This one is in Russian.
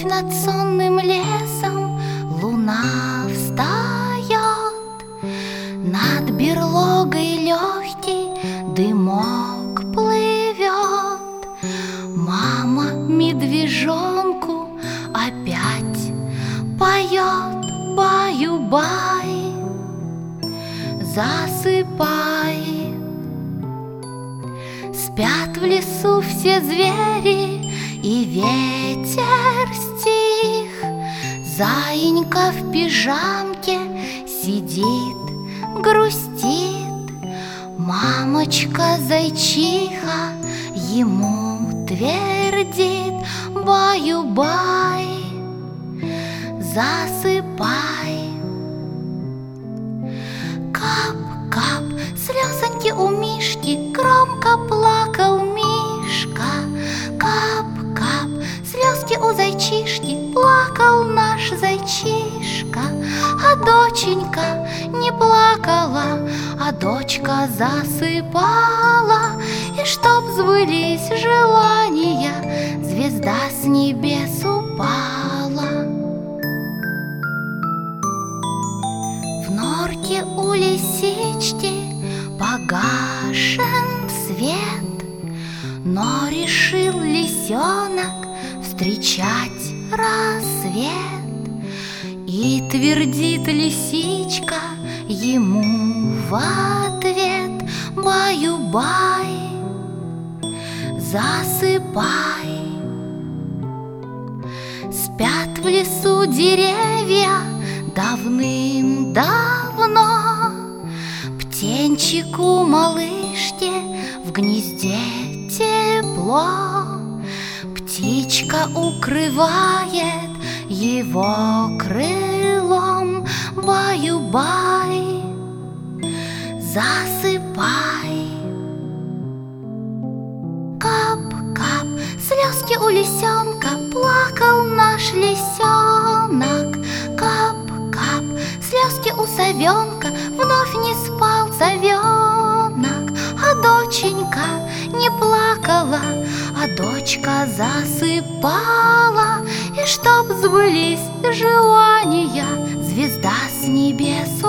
Вновь над сонным лесом луна встает, над берлогой легкий дымок плывет. Мама медвежонку опять поет: баю-бай, засыпай. Спят в лесу все звери, и ветер стих. Заинька в пижамке сидит, грустит. Мамочка зайчиха ему твердит: баю-бай, засыпай. Кап-кап, слезоньки у Мишки, громко плакал Мишка. Кап-кап, слезки у зайчишки, плакал наш зайчишка. А доченька не плакала, а дочка засыпала. И чтоб сбылись желания, звезда с небес упала. В норке у лисички погашен свет, но решил лисенок встречать рассвет. И твердит лисичка ему в ответ: баю-бай, засыпай. Спят в лесу деревья давным-давно, птенчику малышке в гнезде тепло. Птичка укрывает его крылом: баю-бай, засыпай. Кап-кап, слезки у лисенка, плакал наш лисенок. Кап-кап, слезки у совенка, вновь не спал совенок. А доченька не плакала, а дочка засыпала. И чтоб сбылись желания, звезда с небес